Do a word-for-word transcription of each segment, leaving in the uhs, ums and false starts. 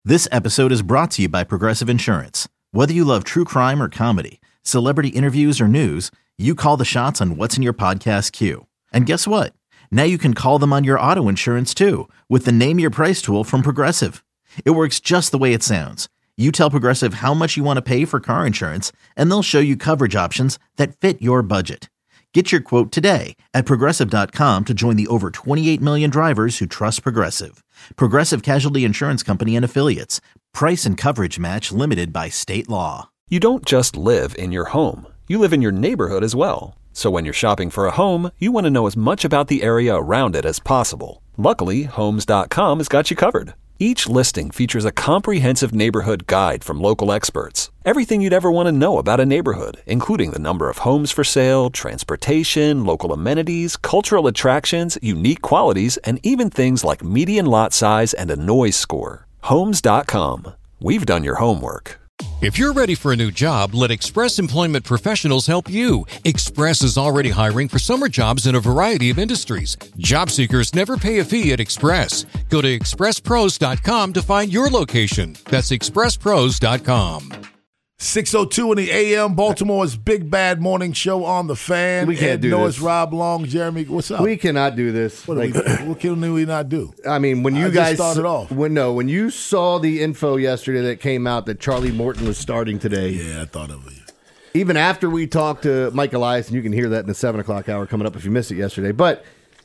This episode is brought to you by Progressive Insurance. Whether you love true crime or comedy, celebrity interviews or news, you call the shots on what's in your podcast queue. And guess what? Now you can call them on your auto insurance too with the Name Your Price tool from Progressive. It works just the way it sounds. You tell Progressive how much you want to pay for car insurance, and they'll show you coverage options that fit your budget. Get your quote today at Progressive dot com to join the over twenty-eight million drivers who trust Progressive. Progressive Casualty Insurance Company and Affiliates. Price and coverage match limited by state law. You don't just live in your home. You live in your neighborhood as well. So when you're shopping for a home, you want to know as much about the area around it as possible. Luckily, Homes dot com has got you covered. Each listing features a comprehensive neighborhood guide from local experts. Everything you'd ever want to know about a neighborhood, including the number of homes for sale, transportation, local amenities, cultural attractions, unique qualities, and even things like median lot size and a noise score. Homes dot com. We've done your homework. If you're ready for a new job, let Express Employment Professionals help you. Express is already hiring for summer jobs in a variety of industries. Job seekers never pay a fee at Express. Go to express pros dot com to find your location. That's express pros dot com. six oh two in the A M, Baltimore's Big Bad Morning Show on the Fan. We can't Ed do Norris, this. Rob Long, Jeremy, what's up? We cannot do this. What, Like, we, what can we not do? I mean, when you I guys just started off. When no, when you saw the info yesterday that came out that Charlie Morton was starting today, Yeah, I thought of it. even after we talked to Mike Elias, and you can hear that in the seven o'clock hour coming up if you missed it yesterday. But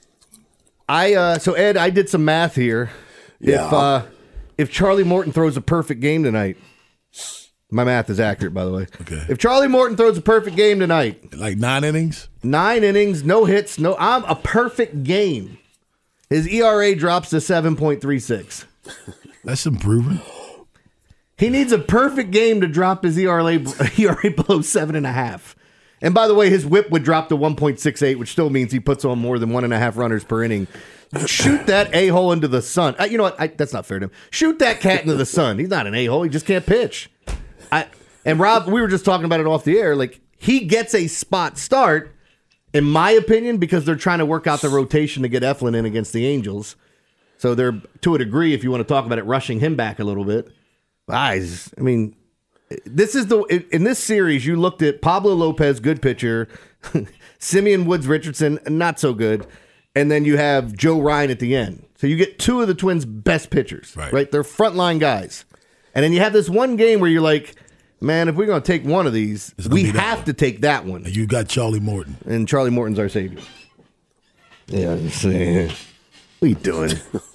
I, uh, so Ed, I did some math here. Yeah. If uh, if Charlie Morton throws a perfect game tonight, my math is accurate, by the way. Okay. If Charlie Morton throws a perfect game tonight, Like nine innings? nine innings, no hits, no, I'm a perfect game. His E R A drops to seven point three six. That's improving. He needs a perfect game to drop his E R A, E R A below seven and a half. And by the way, his whip would drop to one point six eight, which still means he puts on more than one and a half runners per inning. Shoot that a-hole into the sun. Uh, you know what? I, that's not fair to him. Shoot that cat into the sun. He's not an a-hole. He just can't pitch. I and Rob, we were just talking about it off the air. Like, he gets a spot start, in my opinion, because they're trying to work out the rotation to get Eflin in against the Angels. So they're, to a degree, if you want to talk about it, rushing him back a little bit. Guys, I mean, this is the in this series, you looked at Pablo Lopez, good pitcher, Simeon Woods Richardson, not so good, and then you have Joe Ryan at the end. So you get two of the Twins' best pitchers, Right. right? They're frontline guys. And then you have this one game where you're like, man, if we're going to take one of these, It's gonna we be that have one. to take that one. And you got Charlie Morton. And Charlie Morton's our savior. Yeah, I'm saying. What are you doing?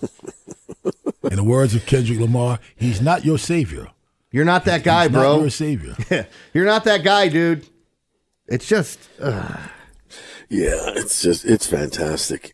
In the words of Kendrick Lamar, he's not your savior. You're not that guy, He's bro. not your savior. You're not that guy, dude. It's just, uh, Yeah, it's just it's fantastic.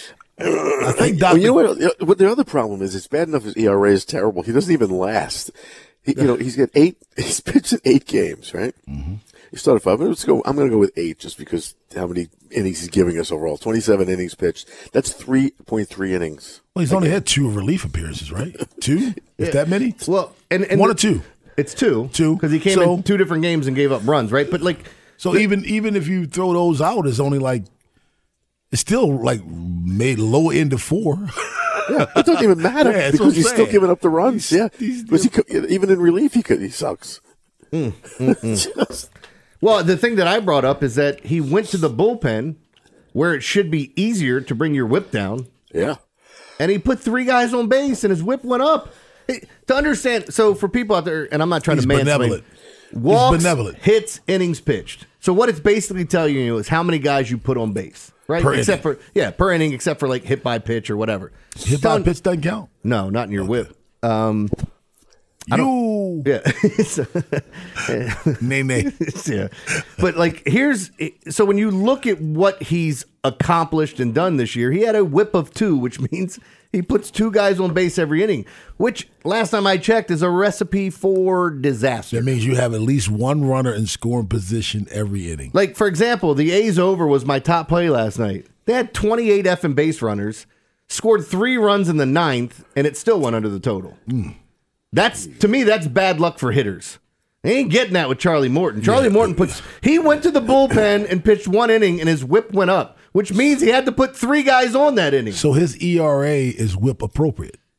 I think Well, Doctor you know what? What the other problem is? It's bad enough his E R A is terrible. He doesn't even last. He, you know, he's got eight. He's pitched in eight games, right? Mm-hmm. He started five. Let's go. I'm going to go with eight, just because how many innings he's giving us overall? twenty-seven innings pitched. That's three point three innings. Well, he's only had two relief appearances, right? Two? Is that many? well, and, and One the- or two? It's two. Two. Because he came So- in two different games and gave up runs, right? But like, So even even if you throw those out, it's only like it's still like made low end of four. Yeah, it doesn't even matter Yeah, that's what because I'm he's still saying. giving up the runs. He's- yeah, he's- because he could, even in relief, he could. He sucks. Just- well, the thing that I brought up is that he went to the bullpen where it should be easier to bring your whip down, yeah. and he put three guys on base, and his whip went up. Hey, to understand, so for people out there, and I'm not trying He's to mansplain, benevolent. walks, He's benevolent. hits, innings pitched. So what it's basically telling you is how many guys you put on base, right? Per except inning. for yeah, per inning, except for like hit by pitch or whatever. Hit by Telling- pitch doesn't count. No, not in your whip. Um, You yeah. So- nay nay. yeah. But like here's so when you look at what he's accomplished and done this year, he had a whip of two, which means he puts two guys on base every inning, which last time I checked is a recipe for disaster. That means you have at least one runner in scoring position every inning. Like for example, the A's over was my top play last night. They had twenty-eight effing base runners, scored three runs in the ninth, and it still went under the total. Mm. That's to me, that's bad luck for hitters. They ain't getting that with Charlie Morton. Charlie Yeah. Morton puts he went to the bullpen and pitched one inning and his whip went up, which means he had to put three guys on that inning. So his E R A is whip appropriate.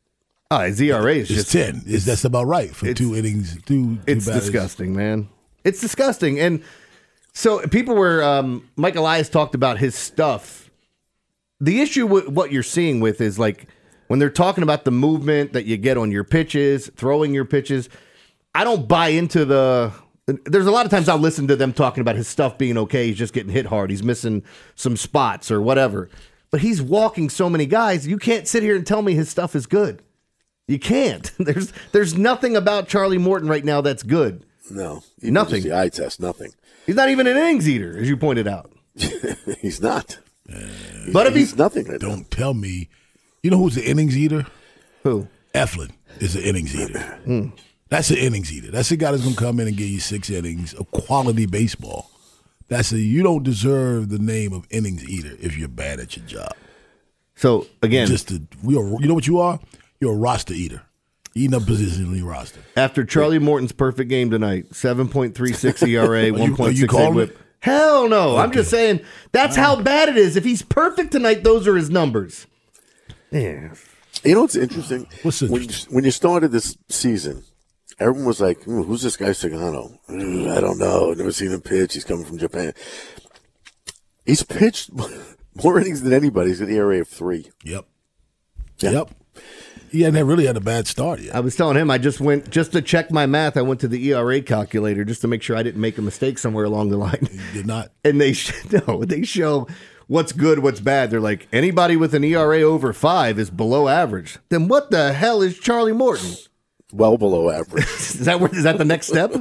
Oh, his E R A is It's just ten. It's, that's about right for two innings. Two. two It's batters. disgusting, man. It's disgusting. And so people were, um, Mike Elias talked about his stuff. The issue with what you're seeing with is like when they're talking about the movement that you get on your pitches, throwing your pitches, I don't buy into the. There's a lot of times I'll listen to them talking about his stuff being okay. He's just getting hit hard. He's missing some spots or whatever. But he's walking so many guys. You can't sit here and tell me his stuff is good. You can't. There's there's nothing about Charlie Morton right now that's good. No. Even Nothing. just the eye test, nothing. He's not even an innings eater, as you pointed out. He's not. But if he's he's nothing right now. Don't tell me. You know who's the innings eater? who? Eflin is an innings eater. Hmm. That's an innings eater. That's a guy that's going to come in and give you six innings of quality baseball. That's a you don't deserve the name of innings eater if you're bad at your job. So again, Just a, we are, you know what you are? You're a roster eater. Eating up position in your roster. after Charlie Morton's perfect game tonight, seven point three six E R A, Are you- one are point you six eight calling whip. it? Hell no. I'm Okay. just saying that's how bad it is. If he's perfect tonight, those are his numbers. Yeah. You know what's interesting? What's when, you, interesting? when you started this season, everyone was like, "Ooh, who's this guy Sagano? Mm, I don't know. Never seen him pitch. He's coming from Japan. He's pitched more innings than anybody. He's an E R A of three. Yep. Yeah. Yep. He hadn't really had a bad start yet. I was telling him I just went just to check my math. I went to the E R A calculator just to make sure I didn't make a mistake somewhere along the line. He did not. And they sh- no, they show what's good, what's bad. They're like anybody with an E R A over five is below average. Then what the hell is Charlie Morton? Well below average. Is that where, is that the next step?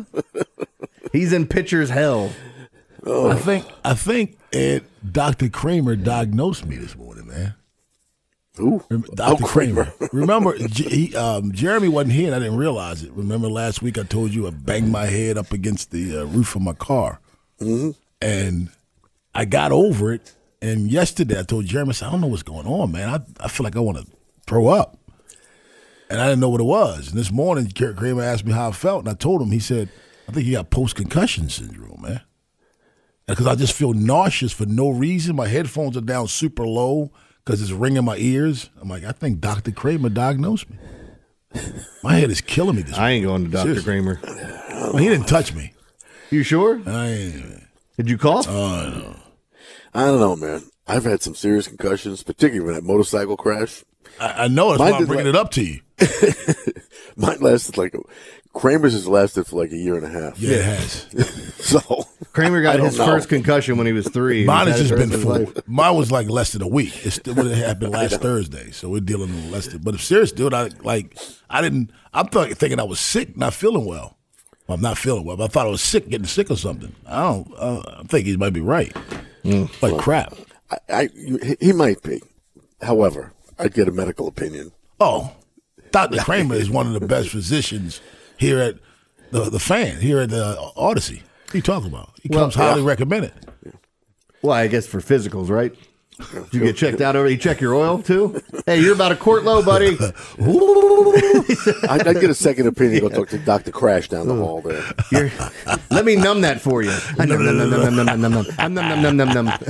He's in pitcher's hell. I think I think Ed, Doctor Kramer diagnosed me this morning, man. Who? Doctor Oh, Kramer. Kramer. Remember, J- he, um, Jeremy wasn't here and I didn't realize it. Remember last week I told you I banged my head up against the uh, roof of my car. Mm-hmm. And I got over it. And yesterday I told Jeremy, I said, I don't know what's going on, man. I, I feel like I want to throw up. And I didn't know what it was. And this morning, Kramer asked me how I felt. And I told him, he said, I think you got post-concussion syndrome, man. Because I just feel nauseous for no reason. My headphones are down super low because it's ringing my ears. I'm like, I think Doctor Kramer diagnosed me. My head is killing me this I ain't going to Doctor Seriously. Kramer. Well, he didn't touch me. You sure? I ain't. Did you cough? Oh, I don't know, man. I've had some serious concussions, particularly when that motorcycle crash. I, I know. That's Mine why I'm did bringing like- it up to you. Mine lasted like Kramer's has lasted for like a year and a half. Yeah, it has. So Kramer I got don't his know. first concussion when he was three. Mine has He's just had it been the rest of his full. life. Mine was like less than a week. It's still what it happened last Thursday, so we're dealing with less than. But if serious, dude, I like. I didn't. I'm th- thinking I was sick, not feeling well. Well, I'm not feeling well. But I thought I was sick, getting sick or something. I don't. Uh, I think he might be right. But crap. I, I you- he might be. However, I'd get a medical opinion. Oh, Doctor Kramer is one of the best physicians here at the the fan here at the Odyssey. What are you talking about? He Well, comes highly yeah. recommended. Well, I guess for physicals, right? Did you get checked out over? You check your oil too? Hey, you're about a quart low, buddy. I'd, I'd get a second opinion. Go talk to Doctor Crash down the hall there. You're, let me numb that for you. Num, num, num, num, num, num, num, num. Num, num, num, num, num.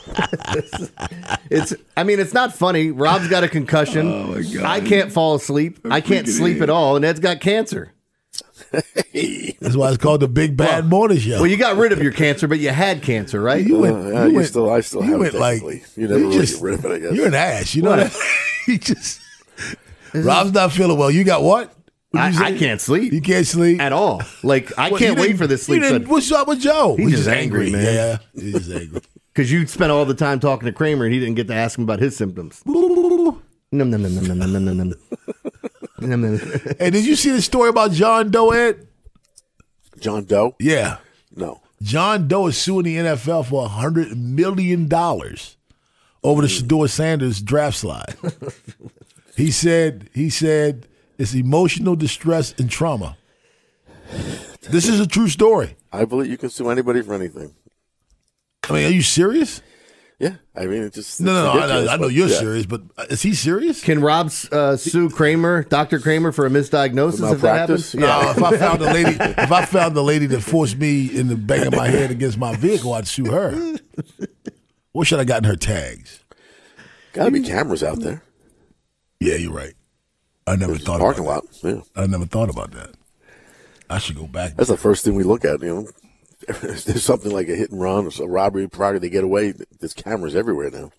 It's. I mean, it's not funny. Rob's got a concussion. Oh, my God. I can't fall asleep. I can't sleep at all, and Ed's got cancer. That's why it's called the Big Bad Morning Show. Well, you got rid of your cancer, but you had cancer, right? You went, Uh, yeah, you you went- still- I still you have it went like technically. You never really get rid of it, I guess. You're an ass. You know What? that? He just Rob's not feeling well. You got what? What'd you I, say? I can't sleep You can't sleep at all. Like I Well, can't you wait didn't- for this you sleep didn't- What's up with Joe? He's just angry, man. Yeah, he's just angry. because you spent all the time talking to Kramer, and he didn't get to ask him about his symptoms. Num, num, num, num, num, num, num, num. Num, num. Hey, did you see the story about John Doe, Ed? John Doe? Yeah. No. John Doe is suing the N F L for one hundred million dollars over the Shador Sanders draft slide. He said, he said it's emotional distress and trauma. This is a true story. I believe you can sue anybody for anything. I mean, are you serious? Yeah. I mean, it just. No, it's no, no. I, ridiculous, I know but you're yeah. serious, but uh, is he serious? Can Rob uh, sue Kramer, Doctor Kramer, for a misdiagnosis if that happens? Malpractice? No, if I found the lady, if I found the lady that forced me into banging my head against my vehicle, I'd sue her. What should I gotten her tags? Gotta be cameras out there. Yeah, you're right. I never There's thought parking about lot. Yeah, I never thought about that. I should go back. that's the first thing we look at. You know, if there's something like a hit and run or a robbery prior to they get away, there's cameras everywhere now.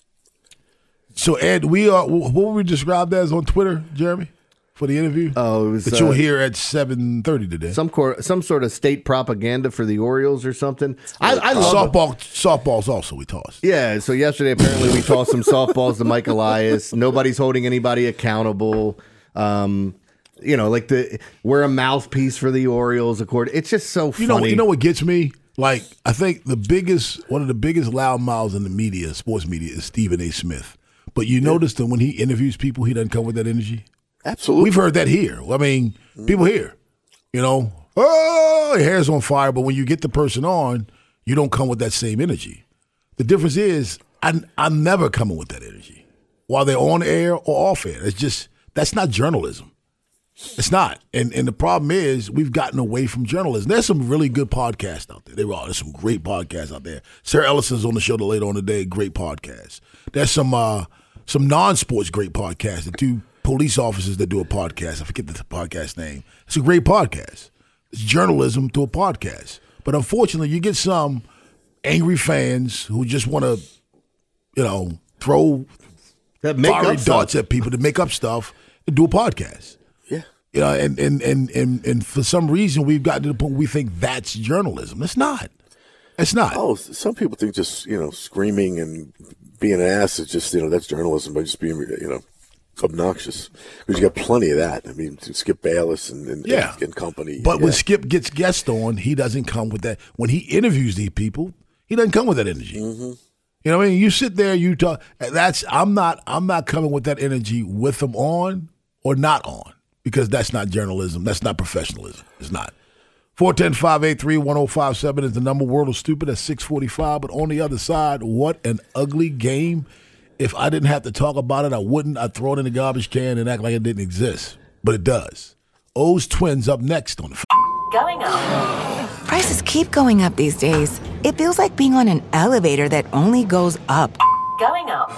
So Ed, we are. What were we described as on Twitter, Jeremy, for the interview? Oh, it was that you'll uh, hear at seven thirty today. some cor- some sort of state propaganda for the Orioles or something. I, I love softball. Softballs also we tossed. Yeah, so yesterday apparently we tossed some softballs to Mike Elias. Nobody's holding anybody accountable. Um, you know, like the we're a mouthpiece for the Orioles. According, it's just so funny. You know, you know what gets me? Like, I think the biggest, one of the biggest loudmouths in the media, sports media, is Stephen A. Smith. But you yeah. notice that when he interviews people, he doesn't come with that energy. Absolutely, we've heard that here. I mean, mm-hmm. people here, you know, oh, your hair's on fire. But when you get the person on, you don't come with that same energy. The difference is, I, I'm never coming with that energy, while they're on air or off air. It's just that's not journalism. It's not. And and the problem is we've gotten away from journalism. There's some really good podcasts out there. There are. There's some great podcasts out there. Sarah Ellison's on the show later on today. Great podcast. There's some uh, some non-sports great podcasts. The two police officers that do a podcast. I forget the podcast name. It's a great podcast. It's journalism to a podcast. But unfortunately, you get some angry fans who just want to, you know, throw that make fiery up darts stuff. at people to make up stuff and do a podcast. Yeah. You know, and, and, and, and, and for some reason, we've gotten to the point where we think that's journalism. It's not. It's not. Oh, some people think just, you know, screaming and being an ass is just, you know, that's journalism by just being, you know, obnoxious. Because you got plenty of that. I mean, Skip Bayless and, and, yeah. and, and company. But yeah. when Skip gets guests on, he doesn't come with that. When he interviews these people, he doesn't come with that energy. Mm-hmm. You know what I mean? You sit there, you talk. That's I'm not. I'm not coming with that energy with them on or not on. Because that's not journalism. That's not professionalism. It's not. four one zero, five eight three, one zero five seven is the number. World of Stupid at six forty-five. But on the other side, what an ugly game. If I didn't have to talk about it, I wouldn't. I'd throw it in the garbage can and act like it didn't exist. But it does. O's Twins up next on the f- Going up. Prices keep going up these days. It feels like being on an elevator that only goes up. Going up.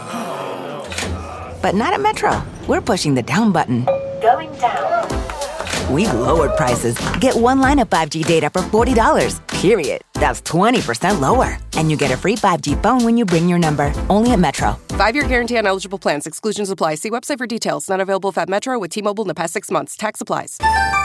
But not at Metro. We're pushing the down button. Going down. We've lowered prices. Get one line of five G data for forty dollars, period. That's twenty percent lower. And you get a free five G phone when you bring your number. Only at Metro. Five-year guarantee on eligible plans. Exclusions apply. See website for details. Not available if at Metro with T-Mobile in the past six months. Tax applies.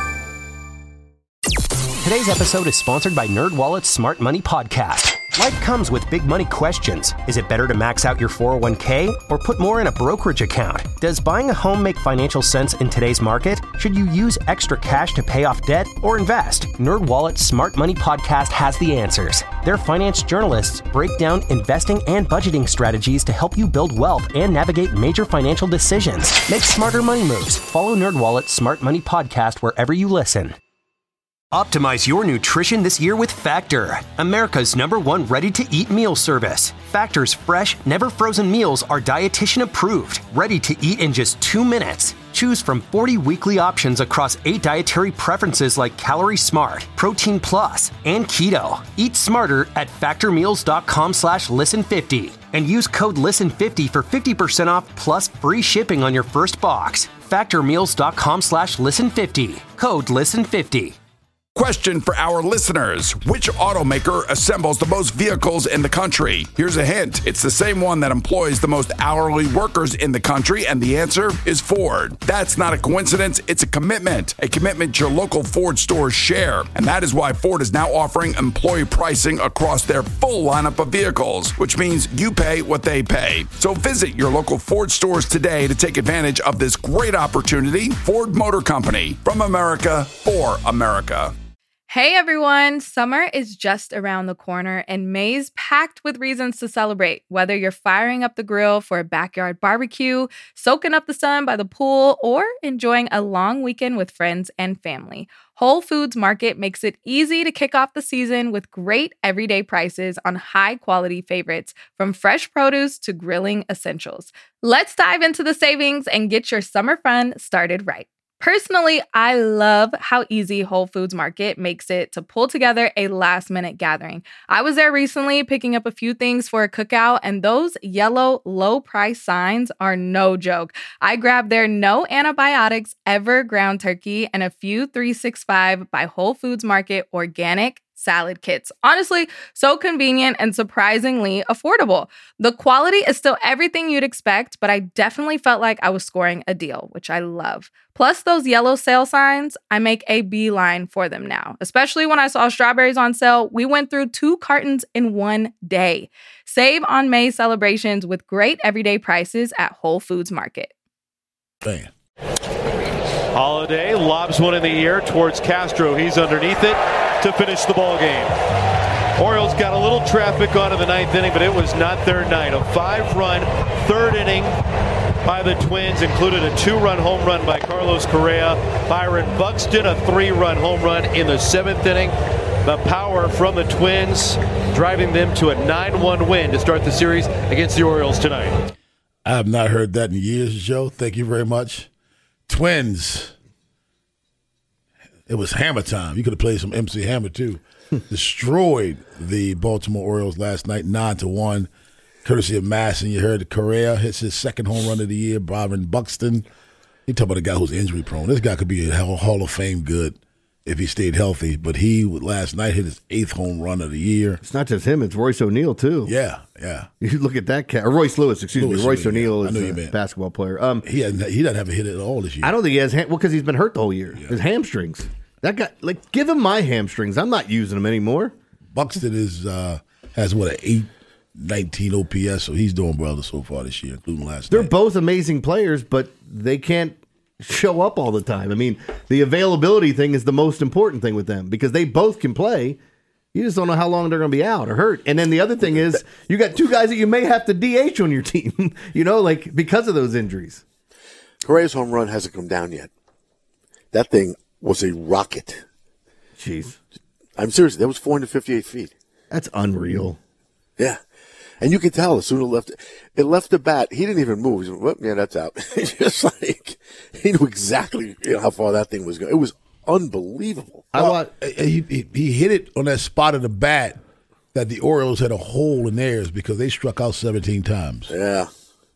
Today's episode is sponsored by NerdWallet's Smart Money Podcast. Life comes with big money questions. Is it better to max out your four oh one k or put more in a brokerage account? Does buying a home make financial sense in today's market? Should you use extra cash to pay off debt or invest? NerdWallet's Smart Money Podcast has the answers. Their finance journalists break down investing and budgeting strategies to help you build wealth and navigate major financial decisions. Make smarter money moves. Follow NerdWallet's Smart Money Podcast wherever you listen. Optimize your nutrition this year with Factor, America's number one ready-to-eat meal service. Factor's fresh, never-frozen meals are dietitian approved, ready to eat in just two minutes. Choose from forty weekly options across eight dietary preferences like Calorie Smart, Protein Plus, and Keto. Eat smarter at factormeals.com slash listen50 and use code listen fifty for fifty percent off plus free shipping on your first box. factormeals.com slash listen50. Code listen fifty. Question for our listeners. Which automaker assembles the most vehicles in the country? Here's a hint. It's the same one that employs the most hourly workers in the country, and the answer is Ford. That's not a coincidence. It's a commitment. A commitment your local Ford stores share. And that is why Ford is now offering employee pricing across their full lineup of vehicles, which means you pay what they pay. So visit your local Ford stores today to take advantage of this great opportunity. Ford Motor Company. From America, for America. Hey everyone, summer is just around the corner and May's packed with reasons to celebrate. Whether you're firing up the grill for a backyard barbecue, soaking up the sun by the pool, or enjoying a long weekend with friends and family, Whole Foods Market makes it easy to kick off the season with great everyday prices on high-quality favorites, from fresh produce to grilling essentials. Let's dive into the savings and get your summer fun started right. Personally, I love how easy Whole Foods Market makes it to pull together a last-minute gathering. I was there recently picking up a few things for a cookout, and those yellow low-price signs are no joke. I grabbed their no antibiotics ever ground turkey and a few three sixty-five by Whole Foods Market organic salad kits. Honestly, so convenient and surprisingly affordable. The quality is still everything you'd expect, but I definitely felt like I was scoring a deal, which I love. Plus those yellow sale signs, I make a beeline for them now. Especially when I saw strawberries on sale, we went through two cartons in one day. Save on May celebrations with great everyday prices at Whole Foods Market. Man. Holiday lobs one in the air towards Castro. He's underneath it to finish the ball game. Orioles got a little traffic on in the ninth inning, but it was not their night. A five-run third inning by the Twins included a two-run home run by Carlos Correa. Byron Buxton, a three-run home run in the seventh inning. The power from the Twins driving them to a nine one win to start the series against the Orioles tonight. I have not heard that in years, Joe. Thank you very much. Twins. It was hammer time. You could have played some M C Hammer, too. Destroyed the Baltimore Orioles last night, nine to one, courtesy of Masson. You heard Correa hits his second home run of the year. Byron Buxton. You talk about a guy who's injury prone. This guy could be a Hall of Fame good if he stayed healthy. But he, last night, hit his eighth home run of the year. It's not just him. It's Royce O'Neal, too. Yeah, yeah. You look at that cat. Or Royce Lewis, excuse Lewis, me. Royce O'Neal yeah. is a basketball player. Um, he, hasn't, he doesn't have a hit at all this year. I don't think he has. Ham- well, because he's been hurt the whole year. Yeah. His hamstrings. That guy, like, give him my hamstrings. I'm not using them anymore. Buxton is uh, has, what, an eight nineteen O P S, so he's doing well so far this year, including last They're night. both amazing players, but they can't show up all the time. I mean, the availability thing is the most important thing with them because they both can play. You just don't know how long they're going to be out or hurt. And then the other thing is you got two guys that you may have to D H on your team, you know, like because of those injuries. Correa's home run hasn't come down yet. That thing was a rocket. Jeez. I'm serious. That was four hundred fifty-eight feet. That's unreal. Yeah. And you could tell as soon as it left, it left the bat. He didn't even move. He went, well, yeah, that's out. Just like he knew exactly you know, how far that thing was going. It was unbelievable. I well, he, he, he hit it on that spot of the bat that the Orioles had a hole in theirs because they struck out seventeen times. Yeah.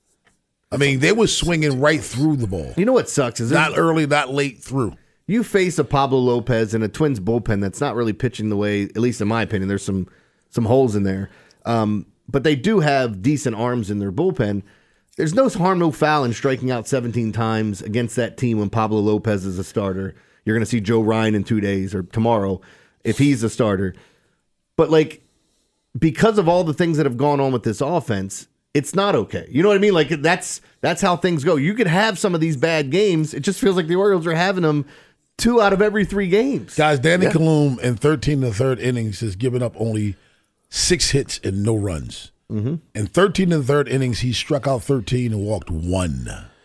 I mean, they were swinging right through the ball. You know what sucks is not early, not late through. You face a Pablo Lopez and a Twins bullpen that's not really pitching the way, at least in my opinion, there's some some holes in there. Um, but they do have decent arms in their bullpen. There's no harm, no foul in striking out seventeen times against that team when Pablo Lopez is a starter. You're going to see Joe Ryan in two days or tomorrow if he's a starter. But, like, because of all the things that have gone on with this offense, it's not okay. You know what I mean? Like, that's that's how things go. You could have some of these bad games. It just feels like the Orioles are having them two out of every three games. Guys, Danny yeah. Kalum in thirteen and the third innings has given up only six hits and no runs. Mm-hmm. In thirteen and the third innings, he struck out thirteen and walked one.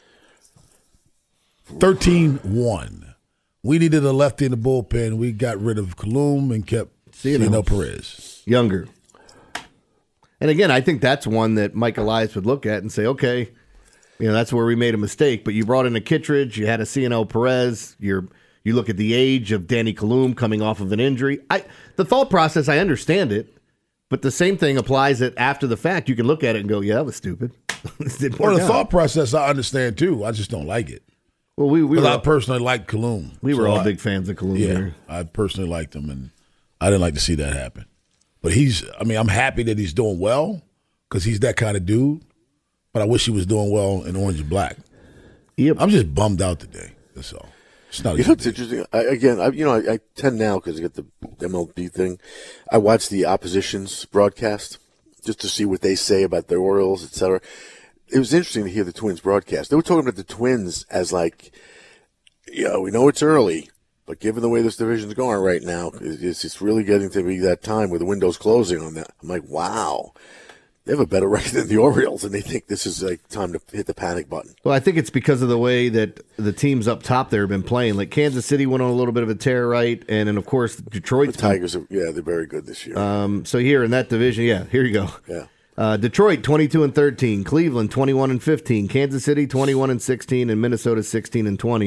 thirteen one. We needed a lefty in the bullpen. We got rid of Kalum and kept Cianel Perez. Younger. And again, I think that's one that Mike Elias would look at and say, okay, you know, that's where we made a mistake. But you brought in a Kittredge, you had a Cianel Perez, you're you look at the age of Danny Kalum coming off of an injury. I the thought process, I understand it, but the same thing applies that after the fact, you can look at it and go, yeah, that was stupid. Didn't Well, work the out. thought process I understand too. I just don't like it. Well, we we were, I personally like Kalum. we were So all I- big fans of Kalum Yeah, here. I personally liked him, and I didn't like to see that happen. But he's, I mean, I'm happy that he's doing well because he's that kind of dude. But I wish he was doing well in orange and black. Yep. I'm just bummed out today. That's all. It's not. You know, it's interesting. I, again, I, you know, I, I tend now because I get the M L B thing. I watch the opposition's broadcast just to see what they say about the Orioles, et cetera. It was interesting to hear the Twins broadcast. They were talking about the Twins as like, you know, we know it's early, but given the way this division's going right now, it's, it's really getting to be that time where the window's closing on that. I'm like, wow. They have a better record than the Orioles, and they think this is like time to hit the panic button. Well, I think it's because of the way that the teams up top there have been playing. Like Kansas City went on a little bit of a tear, right? And then, of course, Detroit. The Tigers, are, yeah, they're very good this year. Um, so here in that division, yeah, here you go. Yeah. Uh, Detroit twenty-two and thirteen, Cleveland twenty-one and fifteen, Kansas City twenty-one and sixteen, and Minnesota sixteen and twenty.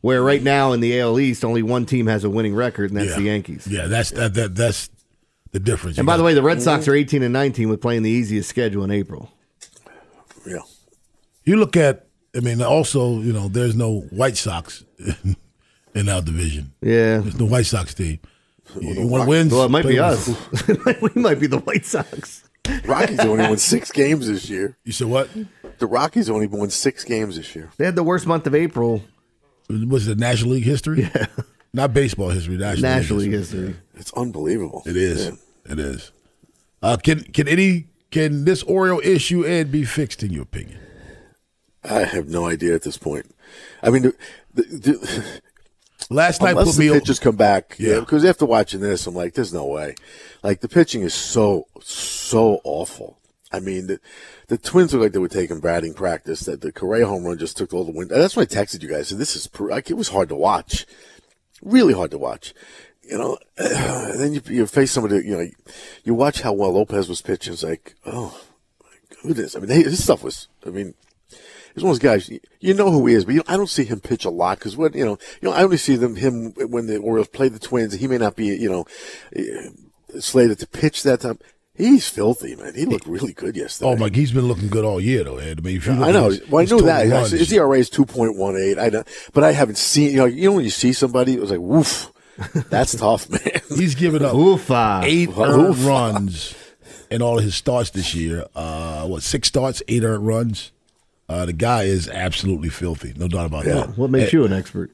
Where right now in the A L East, only one team has a winning record, and that's Yeah. the Yankees. Yeah, that's that, that that's the difference. And You by got- the way, the Red Sox are eighteen and nineteen with playing the easiest schedule in April. Yeah. You look at, I mean, also, you know, there's no White Sox in our division. Yeah. There's no White Sox team. You, you want to win? Well, it might play be with- us. We might be the White Sox. Rockies only won six games this year. You said what? The Rockies only won six games this year. They had the worst month of April. Was it National League history? Yeah. Not baseball history. National, National League League history. history. It's unbelievable. It is. Yeah. It is. Uh, can can any can this Oriole issue, Ed, be fixed in your opinion? I have no idea at this point. I mean, the, the, the, last night unless put the me pitchers come back, Yeah. yeah. Because after watching this, I'm like, there's no way. Like the pitching is so so awful. I mean, the, the Twins look like they were taking batting practice. That the Correa home run just took all the wind. That's why I texted you guys. Said this is pr- like it was hard to watch, really hard to watch. You know, and then you, you face somebody. You know, you watch how well Lopez was pitching. It's like, oh my goodness. I mean, they, his stuff was. I mean, he's one of those guys. You, you know who he is, but you, I don't see him pitch a lot because what you know. You know, I only see them him when the Orioles play the Twins. He may not be, you know, slated to pitch that time. He's filthy, man. He looked really good yesterday. Oh my, he's been looking good all year though, Ed. I mean, if you look I at know. his- Well, I his know total that. runs- His E R A is two point one eight. I know, but I haven't seen. You know, you know when you see somebody, it was like, woof. That's tough, man. He's given up Oofa. eight Oofa. earned runs in all of his starts this year. Uh, what six starts, eight earned runs? Uh, the guy is absolutely filthy, no doubt about Yeah. that. What makes Eh, you an expert?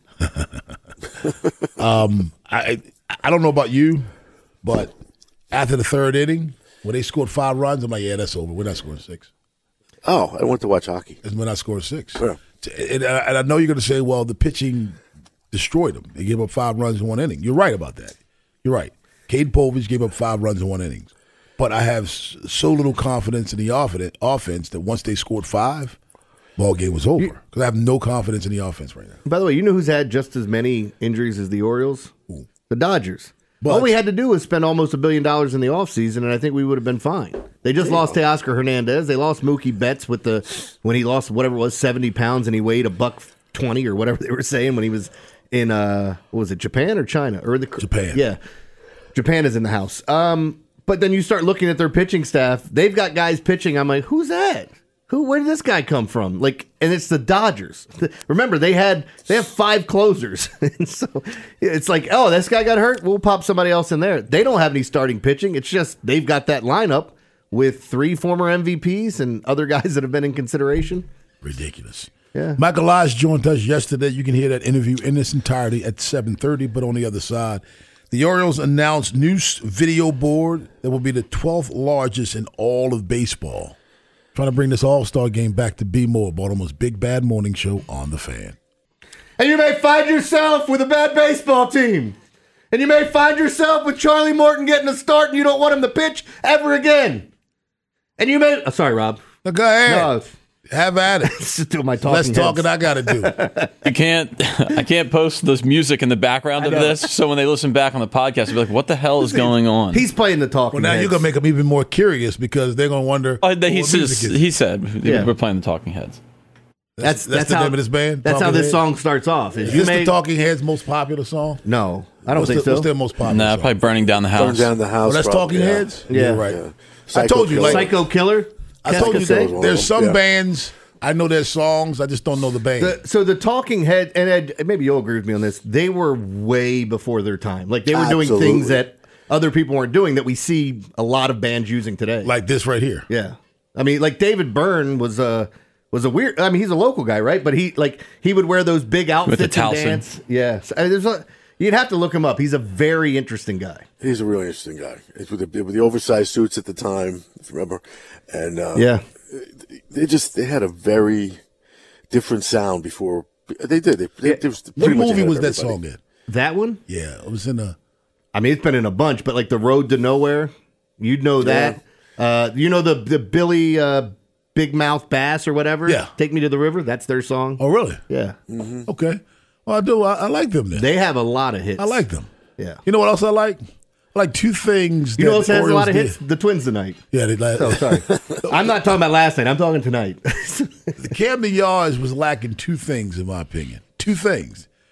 Um, I I don't know about you, but after the third inning, when they scored five runs, I'm like, yeah, that's over. We're not scoring six. Oh, I went to watch hockey. And we're not scoring six. Yeah. And, I- and I know you're going to say, well, the pitching destroyed them. They gave up five runs in one inning. You're right about that. You're right. Cade Povich gave up five runs in one inning. But I have s- so little confidence in the offense, offense that once they scored five, ball game was over. Because I have no confidence in the offense right now. By the way, you know who's had just as many injuries as the Orioles? The Dodgers. But- All we had to do was spend almost a billion dollars in the offseason, and I think we would have been fine. They just lost Teoscar Hernandez. They lost Mookie Betts with the when he lost whatever it was, seventy pounds, and he weighed a buck twenty or whatever they were saying when he was in uh, what was it, Japan or China or the Japan? Yeah, Japan is in the house. Um, but then you start looking at their pitching staff. They've got guys pitching. I'm like, who's that? Who? Where did this guy come from? Like, and it's the Dodgers. Remember, they had they have five closers, and so it's like, oh, this guy got hurt. We'll pop somebody else in there. They don't have any starting pitching. It's just they've got that lineup with three former M V Ps and other guys that have been in consideration. Ridiculous. Yeah. Michael Elias joined us yesterday. You can hear that interview in its entirety at seven thirty, but on the other side, the Orioles announced new s- video board that will be the twelfth largest in all of baseball. Trying to bring this All-Star game back to be more Baltimore's big bad morning show on The Fan. And you may find yourself with a bad baseball team. And you may find yourself with Charlie Morton getting a start and you don't want him to pitch ever again. And you may... Oh, sorry, Rob. Now go ahead. No, Have at it. just do my talking Less heads. talking I got to do. You can't. I can't post this music in the background of know. this, so when they listen back on the podcast, they'll be like, "What the hell is going on?" He's playing the talking Well, now heads. you're going to make them even more curious because they're going to wonder Oh, what he, says, music is. he said Yeah. we're playing the Talking Heads. That's, That's, that's, the how, name of this band? That's how Talking this Heads? song starts off. Is Is you this may, the Talking Heads' most popular song? No, I don't what's think the, so. What's their most popular Nah, song? probably burning down the Burn house. down the house. Oh, that's probably, Talking yeah. Heads? Yeah. You're right. Yeah. I Psycho told you, Killer. like, Psycho Killer? I told you, Cascade? like, there's some Yeah. bands, I know their songs, I just don't know the band. The, so the Talking Head, and Ed, maybe you'll agree with me on this, they were way before their time. Like, they were doing Absolutely. things that other people weren't doing that we see a lot of bands using today. like this right here. Yeah. I mean, like David Byrne was a was a weird. I mean, he's a local guy, right? But he like he would wear those big outfits and Towson. dance. Yeah. So, I mean, there's a, you'd have to look him up. He's a very interesting guy. He's a really interesting guy. It's with the, with the oversized suits at the time, if you remember. And uh, Yeah. they just they had a very different sound before they did. They, they, they was What pretty much movie ahead was of that song everybody. in? That one? Yeah, it was in a. I mean, it's been in a bunch, but like the Road to Nowhere, you'd know that. Uh, you know the the Billy uh, Big Mouth Bass or whatever. Yeah. Take Me to the River. That's their song. Oh, really? Yeah. Okay. Well, I do. I, I like them then. They have a lot of hits. I like them. Yeah. You know what else I like? I like two things. You know that what else the has a lot of Orioles hits? The Twins tonight. did. Yeah, they like. Oh, sorry. I'm not talking about last night. I'm talking tonight. The Camden Yards was lacking two things, in my opinion. Two things.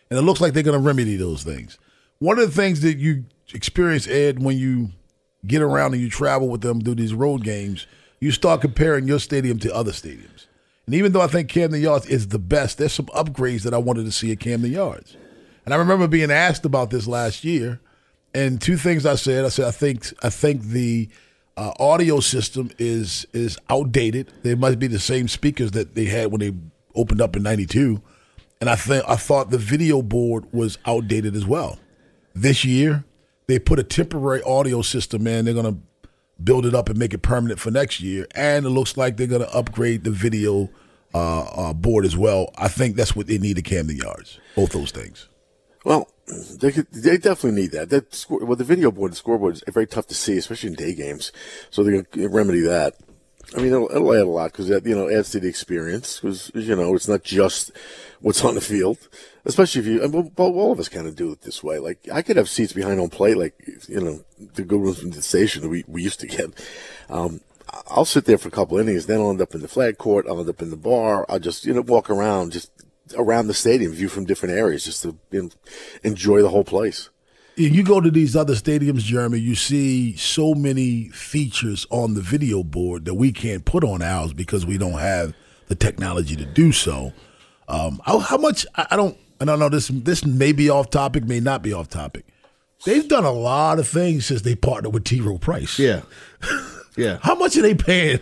And it looks like they're going to remedy those things. One of the things that you experience, Ed, when you get around and you travel with them, do these road games, you start comparing your stadium to other stadiums. And even though I think Camden Yards is the best, there's some upgrades that I wanted to see at Camden Yards. And I remember being asked about this last year, and two things I said. I said I think I think the uh, audio system is is outdated. They must be the same speakers that they had when they opened up in ninety-two. And I think I thought the video board was outdated as well. This year, they put a temporary audio system in. They're going to build it up and make it permanent for next year. And it looks like they're going to upgrade the video uh, uh, board as well. I think that's what they need at Camden Yards, both those things. Well, they could, they definitely need that. That score, well, the video board, the scoreboard is very tough to see, especially in day games. So they're going to remedy that. I mean, it'll, it'll add a lot because that, you know, adds to the experience because, you know, it's not just what's on the field, especially if you, well, all of us kind of do it this way. Like, I could have seats behind home plate, like, you know, the good ones from the station that we, we used to get. Um, I'll sit there for a couple innings, then I'll end up in the flag court, I'll end up in the bar, I'll just, you know, walk around, just around the stadium, view from different areas, just to, you know, enjoy the whole place. You go to these other stadiums, Jeremy, you see so many features on the video board that we can't put on ours because we don't have the technology to do so. Um, how, how much, I, I don't, I don't know, this this may be off topic, may not be off topic. They've done a lot of things since they partnered with T. Rowe Price. Yeah. Yeah. How much are they paying?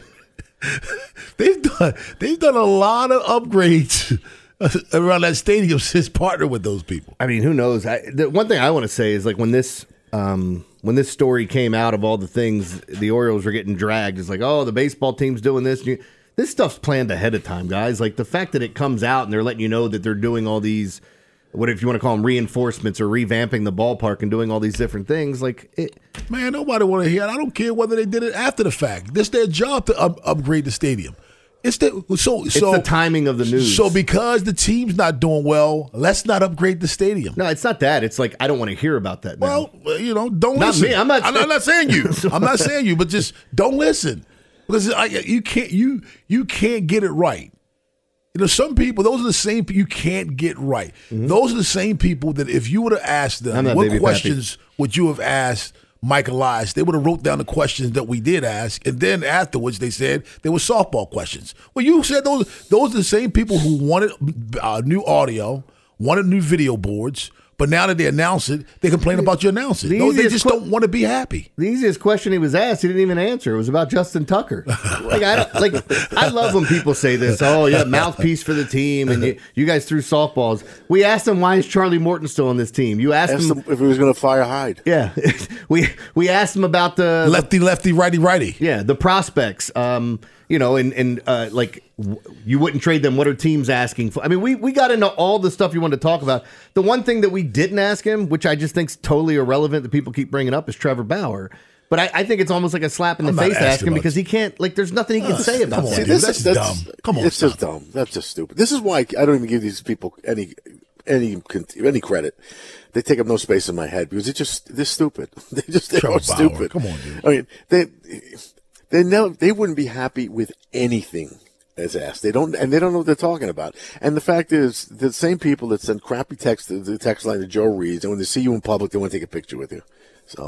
they've done they've done a lot of upgrades around that stadium since partnered with those people. I mean, who knows? I, the one thing I want to say is like when this um, when this story came out of all the things the Orioles were getting dragged, it's like, oh, the baseball team's doing this. You, this stuff's planned ahead of time, guys. Like the fact that it comes out and they're letting you know that they're doing all these, what if you want to call them reinforcements or revamping the ballpark and doing all these different things, like it. Man, nobody want to hear it. I don't care whether they did it after the fact. This their job to up, upgrade the stadium. It's the so It's so the timing of the news. So because the team's not doing well, let's not upgrade the stadium. No, it's not that. It's like I don't want to hear about that now. Well, you know, don't Not listen. me. I'm not I'm, I'm not saying you. I'm not saying you, but just don't listen because I, you can't you you can't get it right. You know, some people, those are the same people you can't get right. Mm-hmm. Those are the same people that if you would have asked them what questions Pappy. would you have asked Mike Elias, they would have wrote down the questions that we did ask, and then afterwards they said they were softball questions. Well, you said those those are the same people who wanted uh, new audio, wanted new video boards, but now that they announce it, they complain about you announcing it. No, they just que- don't want to be happy. The easiest question he was asked, he didn't even answer. It was about Justin Tucker. Like I don't, like I love when people say this. Oh, yeah, mouthpiece for the team, and you, you guys threw softballs. We asked him why is Charlie Morton still on this team. You asked, asked him, him if he was going to fire Hyde. Yeah, we we asked him about the lefty, lefty, righty, righty. Yeah, the prospects. Um, you know, and and uh, like w- you wouldn't trade them. What are teams asking for? I mean, we we got into all the stuff you wanted to talk about. The one thing that we didn't ask him, which I just think's totally irrelevant that people keep bringing up, is Trevor Bauer. But I, I think it's almost like a slap in the I'm face to ask him about because he can't. Like, there's nothing he can uh, say about on, that. See, dude, this that's, is, that's dumb. Come on, it's stop. just dumb. That's just stupid. This is why I don't even give these people any any any credit. They take up no space in my head because it's just they're stupid. They just they Trevor are Bauer, stupid. come on, dude. I mean, they they never they wouldn't be happy with anything as asked. They don't, and they don't know what they're talking about. And the fact is, the same people that send crappy text to the text line to Joe Reed, and when they see you in public, they want to take a picture with you. So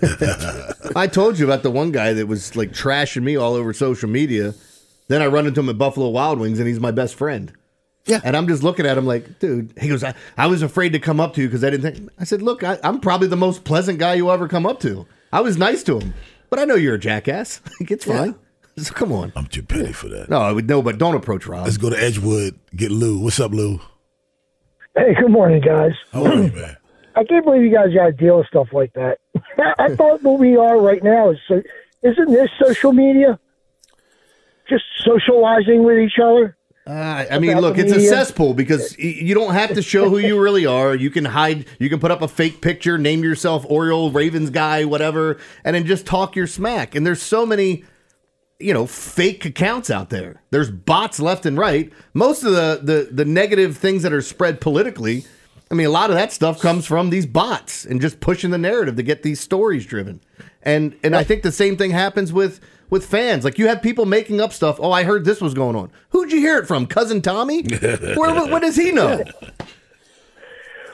I told you about the one guy that was like trashing me all over social media. Then I run into him at Buffalo Wild Wings, and he's my best friend. Yeah, and I'm just looking at him like, dude. He goes, I, I was afraid to come up to you because I didn't think. I said, look, I, I'm probably the most pleasant guy you ever come up to. I was nice to him, but I know you're a jackass. Like, it's fine. Yeah. So come on. I'm too petty for that. No, I would no, but don't approach Rob. Let's go to Edgewood. Get Lou. What's up, Lou? Hey, good morning, guys. How are you, man? I can't believe you guys got to deal with stuff like that. I thought what we are right now is so. Isn't this social media? Just socializing with each other. Uh, I mean, look, it's a cesspool because you don't have to show who you really are. You can hide. You can put up a fake picture, name yourself Oriole Ravens guy, whatever, and then just talk your smack. And there's so many, you know, fake accounts out there. There's bots left and right. Most of the the, the negative things that are spread politically, I mean, a lot of that stuff comes from these bots and just pushing the narrative to get these stories driven. And and I think the same thing happens with. With fans, like you have people making up stuff. Oh, I heard this was going on. Who'd you hear it from? Cousin Tommy? Where? What does he know?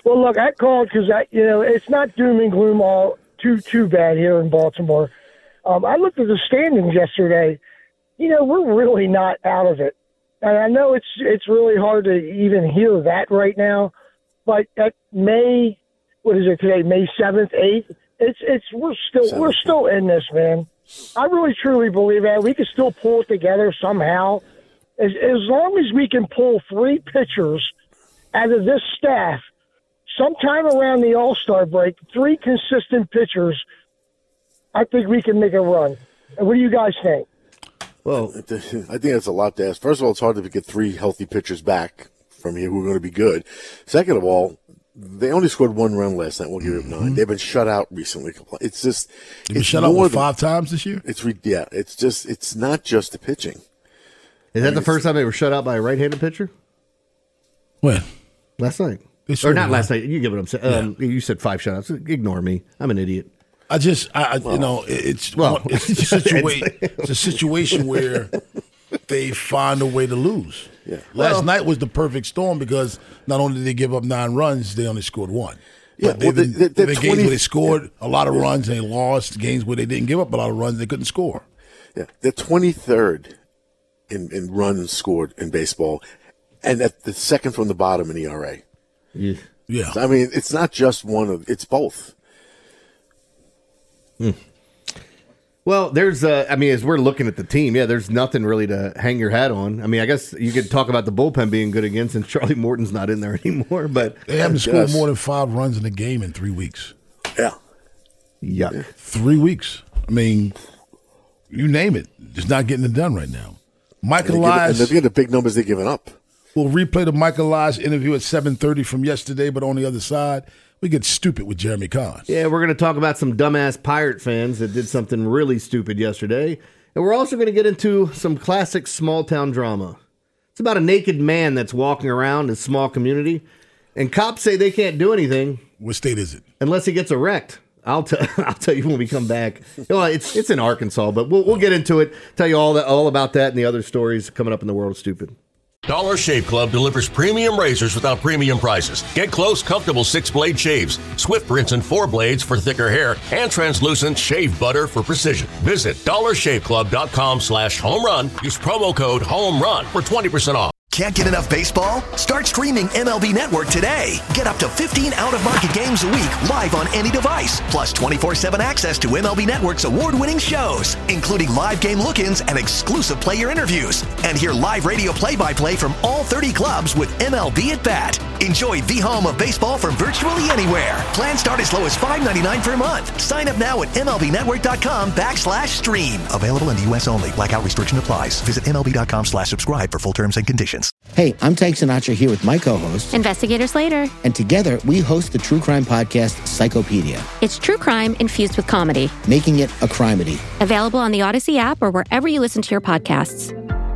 Well, look, I called because I, you know, it's not doom and gloom all too too bad here in Baltimore. Um, I looked at the standings yesterday. You know, we're really not out of it, and I know it's it's really hard to even hear that right now. But at May, what is it today? May seventh, eighth. It's it's we're still Seven. we're still in this, man. I really truly believe that we can still pull it together somehow. As as long as we can pull three pitchers out of this staff, sometime around the All-Star break, three consistent pitchers, I think we can make a run. What do you guys think? Well, I think that's a lot to ask. First of all, it's hard to get three healthy pitchers back from here who are going to be good. Second of all, they only scored one run last night. We'll give them nine. Mm-hmm. They've been shut out recently. It's just They've been shut out what, five times this year. It's yeah. It's just it's not just the pitching. Is that I mean, the first time they were shut out by a right-handed pitcher? When? Last night. Or not last night. You get what I'm saying. Um, yeah. You said five shutouts. Ignore me. I'm an idiot. I just, I, well, you know, it's well, it's a situation. It's a situation where they find a way to lose. Yeah. Last well, night was the perfect storm because not only did they give up nine runs, they only scored one. Yeah, but well, they've been, the, the, been the games twenty, where they scored yeah. a lot of runs and they lost, games where they didn't give up a lot of runs, they couldn't score. Yeah, they're twenty-third in, in runs scored in baseball, and at the second from the bottom in E R A. Yeah. Yeah. So, I mean, it's not just one of, it's both. Hmm. Well, there's, uh, I mean, as we're looking at the team, yeah, there's nothing really to hang your hat on. I mean, I guess you could talk about the bullpen being good again since Charlie Morton's not in there anymore, but they haven't scored more than five runs in a game in three weeks. Yeah. Yuck. Three weeks. I mean, you name it. Just not getting it done right now. Michael Elias. And look at the big numbers they're giving up. We'll replay the Michael Elias interview at seven thirty from yesterday, but on the other side, we get stupid with Jeremy Kahn. Yeah, we're going to talk about some dumbass Pirate fans that did something really stupid yesterday. And we're also going to get into some classic small-town drama. It's about a naked man that's walking around in a small community, and cops say they can't do anything. What state is it? Unless he gets erect. I'll, t- I'll tell you when we come back. Well, it's it's in Arkansas, but we'll, we'll get into it, tell you all that all about that and the other stories coming up in the world of stupid. Dollar Shave Club delivers premium razors without premium prices. Get close, comfortable six-blade shaves, Swift rinse and four blades for thicker hair, and translucent shave butter for precision. Visit dollar shave club dot com slash home run. Use promo code HOMERUN for twenty percent off. Can't get enough baseball? Start streaming M L B Network today. Get up to fifteen out-of-market games a week live on any device. Plus twenty-four seven access to M L B Network's award-winning shows, including live game look-ins and exclusive player interviews. And hear live radio play-by-play from all thirty clubs with M L B at Bat. Enjoy the home of baseball from virtually anywhere. Plans start as low as five ninety-nine per month. Sign up now at MLBnetwork.com backslash stream. Available in the U S only. Blackout restriction applies. Visit MLB.com slash subscribe for full terms and conditions. Hey, I'm Tyke Sinatra here with my co-host, Investigator Slater. And together, we host the true crime podcast, Psychopedia. It's true crime infused with comedy. Making it a crimedy. Available on the Odyssey app or wherever you listen to your podcasts.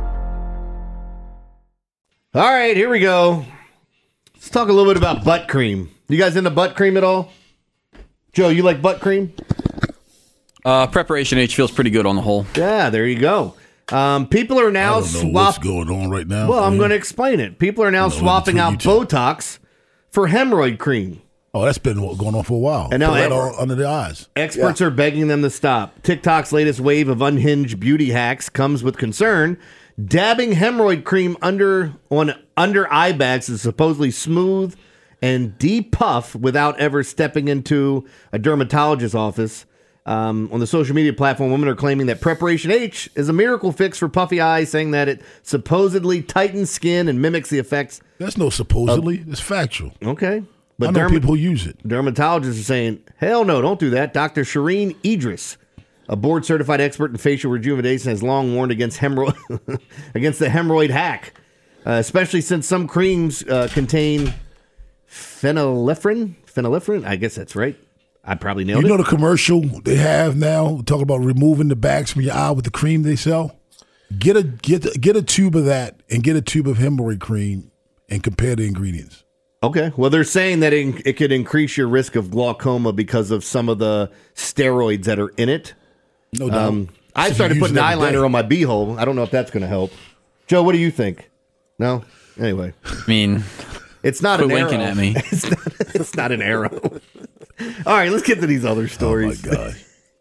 All right, here we go. Let's talk a little bit about butt cream. You guys into butt cream at all? Joe, you like butt cream? Uh, Preparation H feels pretty good on the whole. Yeah, there you go. Um, people are now I don't know swap- what's going on right now. Well, I'm going to explain it. People are now no, swapping out Botox for hemorrhoid cream. Oh, that's been going on for a while. And now Put that ex- all under the eyes. Experts yeah. are begging them to stop. TikTok's latest wave of unhinged beauty hacks comes with concern. Dabbing hemorrhoid cream under on under eye bags is supposedly smooth and depuff without ever stepping into a dermatologist's office. Um, on the social media platform, women are claiming that Preparation H is a miracle fix for puffy eyes, saying that it supposedly tightens skin and mimics the effects. That's no supposedly. Of, it's factual. Okay. But I know derma- people who use it. Dermatologists are saying, hell no, don't do that. Doctor Shireen Idris, a board-certified expert in facial rejuvenation, has long warned against hemorrhoid against the hemorrhoid hack, uh, especially since some creams uh, contain phenylephrine. Phenylephrine? I guess that's right. I probably nailed you it. You know the commercial they have now, talk about removing the bags from your eye with the cream they sell? Get a get get a tube of that and get a tube of hemorrhoid cream and compare the ingredients. Okay. Well, they're saying that it, it could increase your risk of glaucoma because of some of the steroids that are in it. No doubt. Um, I started putting eyeliner on my beehole. I don't know if that's going to help. Joe, what do you think? No? Anyway. I mean... It's not Quit an winking arrow. at me. It's not, it's not an arrow. All right, let's get to these other stories. Oh, my God.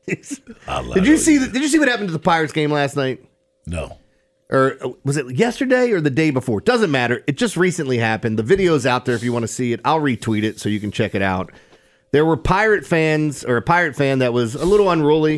Did you see? The, did you see what happened to the Pirates game last night? No. Or was it yesterday or the day before? Doesn't matter. It just recently happened. The video's out there if you want to see it. I'll retweet it so you can check it out. There were Pirate fans, or a Pirate fan that was a little unruly.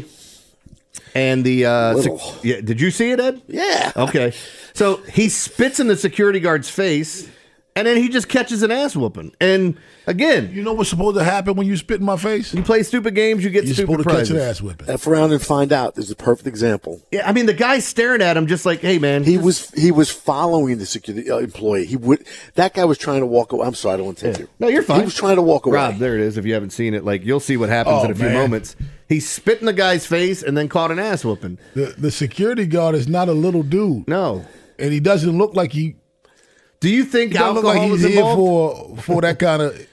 And the uh, Little. sec- yeah, did you see it, Ed? Yeah. Okay. So he spits in the security guard's face, and then he just catches an ass whooping. And again, You know what's supposed to happen when you spit in my face? you play stupid games, you get You're stupid supposed to prizes. catch an ass whipping. F around and find out. There's a perfect example. Yeah, I mean the guy's staring at him just like, hey man, He was he was following the security uh, employee. He would that guy was trying to walk away. I'm sorry, I don't want to take you. No, you're fine. He was trying to walk away. Rob, there it is. If you haven't seen it, like you'll see what happens Oh, in a few man. moments. He spit in the guy's face and then caught an ass whooping. The, the security guard is not a little dude. No. And he doesn't look like he. Do you think He doesn't look alcohol like he's is here involved? for for that kind of.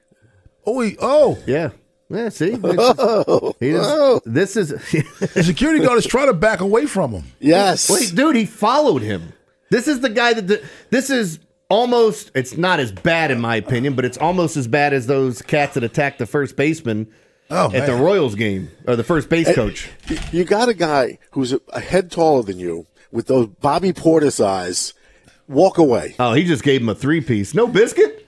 Oh, he, oh, Yeah. Yeah, see? Oh, He just- oh. This is. the security guard is trying to back away from him. Yes. Wait, dude, he followed him. This is the guy that. Did, this is almost. It's not as bad, in my opinion, but it's almost as bad as those cats that attacked the first baseman Oh, at man. the Royals game, or the first base And coach. You got a guy who's a, a head taller than you with those Bobby Portis eyes. Walk away. Oh, he just gave him a three piece. No biscuit?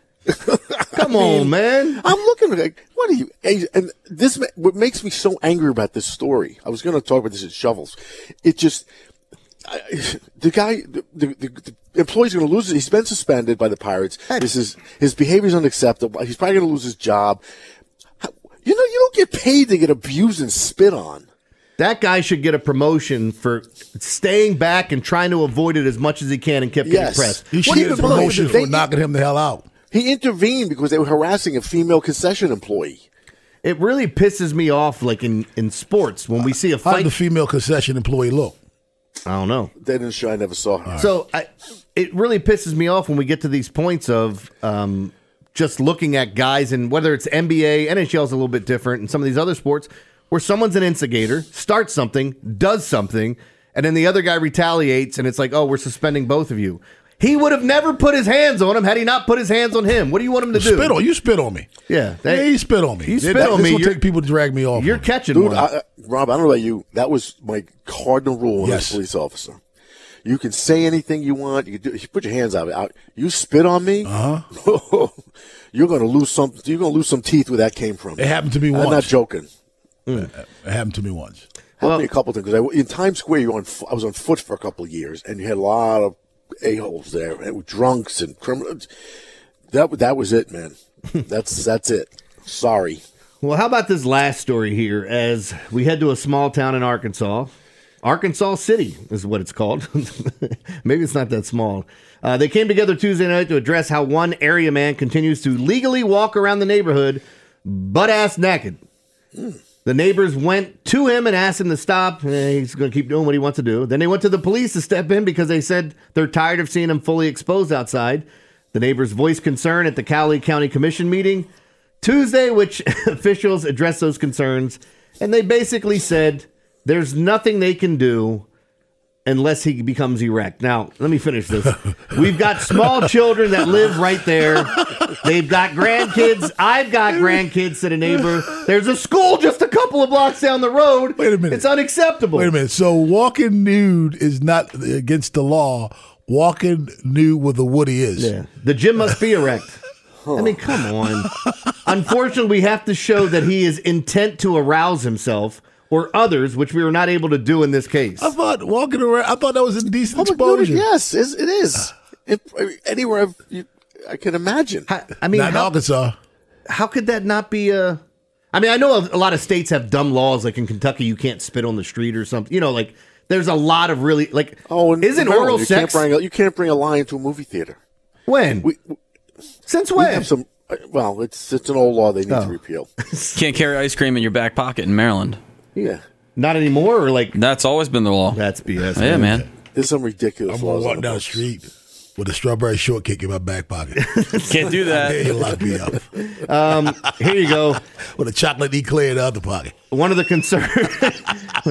Come on, man. I'm looking at it. What are you? And this, ma- what makes me so angry about this story? I was going to talk about this at Shovels. It just, I, the guy, the, the, the, the employee's going to lose it. He's been suspended by the Pirates. This is his behavior is unacceptable. He's probably going to lose his job. You know, you don't get paid to get abused and spit on. That guy should get a promotion for staying back and trying to avoid it as much as he can and kept Yes. getting pressed. He should What do get you a promotion They- for knocking him the hell out. He intervened because they were harassing a female concession employee. It really pisses me off, like in, in sports, when we see a How did fight. the female concession employee look? I don't know. They didn't show. I never saw her. So I, it really pisses me off when we get to these points of um, just looking at guys, and whether it's N B A, N H L is a little bit different, and some of these other sports where someone's an instigator, starts something, does something, and then the other guy retaliates, and it's like, oh, we're suspending both of you. He would have never put his hands on him had he not put his hands on him. What do you want him to do? Spit on you. Spit on me. Yeah, Yeah, you spit on me. You spit That- on this me. will You're, take people to drag me off. you're on. catching Dude, one. I, Rob, I don't know about you. That was my cardinal rule when I was Yes. a police officer. You can say anything you want. You can do. You put your hands out. out. You spit on me. Uh-huh. You're going to lose some. You're going to lose some teeth where that came from. It happened to me I'm once. not joking. It happened to me once. Happened to me a couple of times because in Times Square, you were on. fo- I was on foot for a couple of years, and you had a lot of a-holes there, and with drunks and criminals. That that was it, man. That's that's it. Sorry. Well, how about this last story here? As we head to a small town in Arkansas, Arkansas City is what it's called. Maybe it's not that small. Uh, they came together Tuesday night to address how one area man continues to legally walk around the neighborhood butt-ass naked. The neighbors went to him and asked him to stop. Eh, he's going to keep doing what he wants to do. Then they went to the police to step in because they said they're tired of seeing him fully exposed outside. The neighbors voiced concern at the Cowley County Commission meeting Tuesday, which officials addressed those concerns, and they basically said there's nothing they can do unless he becomes erect. Now, let me finish this. We've got small children that live right there. They've got grandkids. I've got grandkids, said a neighbor. There's a school just a couple of blocks down the road. Wait a minute. It's unacceptable. Wait a minute. So walking nude is not against the law. Walking nude with a woody is. Yeah. The gym must be erect. I mean, come on. Unfortunately, we have to show that he is intent to arouse himself or others, which we were not able to do in this case. I thought walking around. I thought that was indecent Oh, my exposure. goodness, yes, it is. It, anywhere I've, you, I can imagine. I mean, Not in how, Arkansas. how could that not be a... I mean, I know a, a lot of states have dumb laws, like in Kentucky, you can't spit on the street or something. You know, like, there's a lot of really, like, Oh, and isn't Maryland, oral you sex... Can't bring a, you can't bring a lion to a movie theater. When? We, Since we when? have some. uh, Well, it's it's an old law they need Oh. to repeal. Can't carry ice cream in your back pocket in Maryland. Yeah, Not anymore, or like... That's always been the law. That's B S. Yeah, man. there's some ridiculous I'm gonna laws. walk on down the books. street with a strawberry shortcake in my back pocket. Can't do There that. you lock me up Um, here you go. with a chocolate eclair in the other pocket. One of the concerns...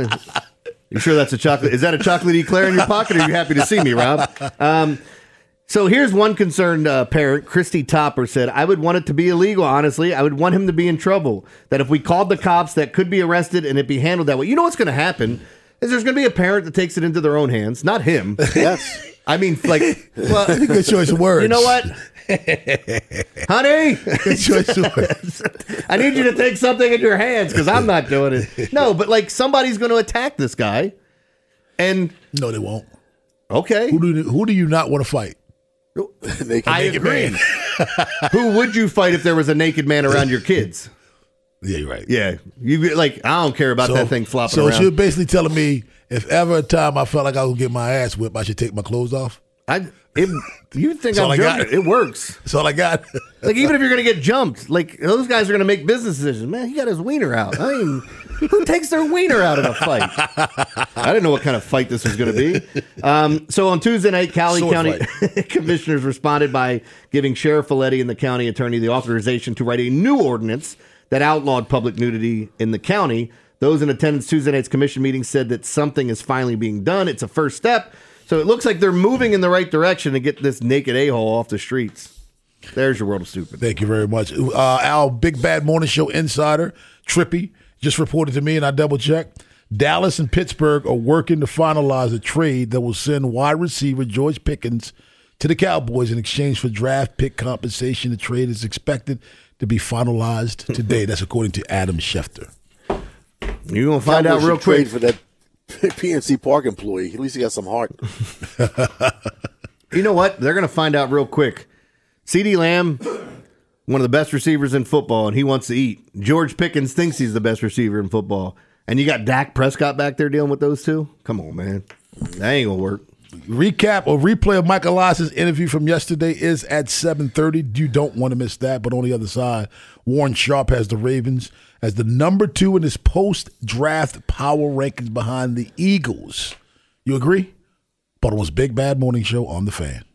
You sure that's a chocolate? Is that a chocolate eclair in your pocket? Or are you happy to see me, Rob? Um, So here's one concerned uh, parent. Christy Topper said, I would want it to be illegal, honestly. I would want him to be in trouble. That if we called the cops, that could be arrested and it be handled that way. You know what's going to happen is there's going to be a parent that takes it into their own hands. Not him. Yes. I mean, like, well, good choice of words. You know what? Honey, good choice of words. I need you to take something in your hands because I'm not doing it. No, but like somebody's going to attack this guy. And no, they won't. Okay. Who do you, who do you not want to fight? naked, I naked agree. man. Who would you fight if there was a naked man around your kids? Yeah, you're right. Yeah, you like I don't care about So- that thing flopping So around. she was basically telling me if ever a time I felt like I was get my ass whipped, I should take my clothes off. I it, you think That's all I'm I got. joking? It works. That's all I got. Like even if you're gonna get jumped, like those guys are gonna make business decisions. Man, he got his wiener out. I mean, who takes their wiener out in a fight? I didn't know what kind of fight this was gonna be. Um, so on Tuesday night, Cali Sword County commissioners responded by giving Sheriff Folletti and the county attorney the authorization to write a new ordinance that outlawed public nudity in the county. Those in attendance Tuesday night's commission meeting said that something is finally being done. It's a first step. So it looks like they're moving in the right direction to get this naked a-hole off the streets. There's your world of stupid. Thank you very much. Uh, our Big Bad Morning Show insider, Trippy, just reported to me, and I double-checked. Dallas and Pittsburgh are working to finalize a trade that will send wide receiver George Pickens to the Cowboys in exchange for draft pick compensation. The trade is expected to be finalized today. That's according to Adam Schefter. You're going to find out Cowboys real should quick. trade for that P N C Park employee. At least he got some heart. You know what? They're going to find out real quick. CeeDee Lamb, one of the best receivers in football, and he wants to eat. George Pickens thinks he's the best receiver in football. And you got Dak Prescott back there dealing with those two? Come on, man. That ain't going to work. Recap or replay of Michael Elias's interview from yesterday is at seven thirty. You don't want to miss that. But on the other side, Warren Sharp has the Ravens as the number two in his post-draft power rankings behind the Eagles. You agree? Baltimore's Big Bad Morning Show on The Fan.